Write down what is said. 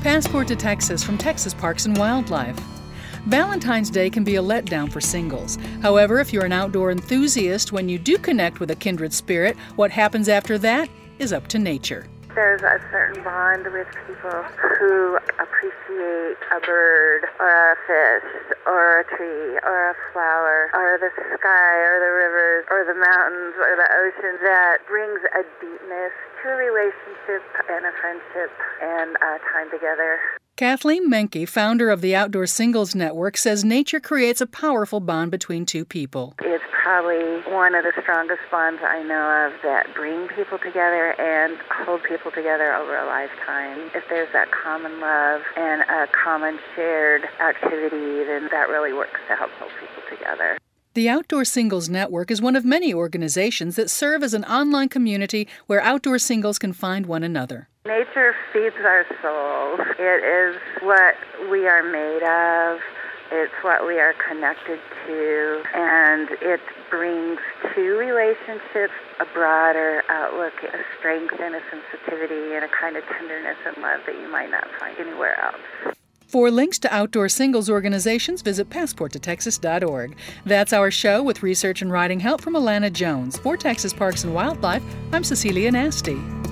Passport to Texas from Texas Parks and Wildlife. Valentine's Day can be a letdown for singles. However, if you're an outdoor enthusiast, when you do connect with a kindred spirit, what happens after that is up to nature. There's a certain bond with people who appreciate a bird or a fish or a tree or a flower or the sky or the rivers or the mountains or the ocean that brings a deepness to a relationship and a friendship and time together. Kathleen Menke, founder of the Outdoor Singles Network, says nature creates a powerful bond between two people. It's probably one of the strongest bonds I know of that bring people together and hold people together over a lifetime. If there's that common love and a common shared activity, then that really works to help hold people together. The Outdoor Singles Network is one of many organizations that serve as an online community where outdoor singles can find one another. Nature feeds our souls. It is what we are made of. It's what we are connected to. And it brings to relationships a broader outlook, a strength and a sensitivity and a kind of tenderness and love that you might not find anywhere else. For links to outdoor singles organizations, visit passporttotexas.org. That's our show with research and writing help from Alana Jones. For Texas Parks and Wildlife, I'm Cecilia Nasty.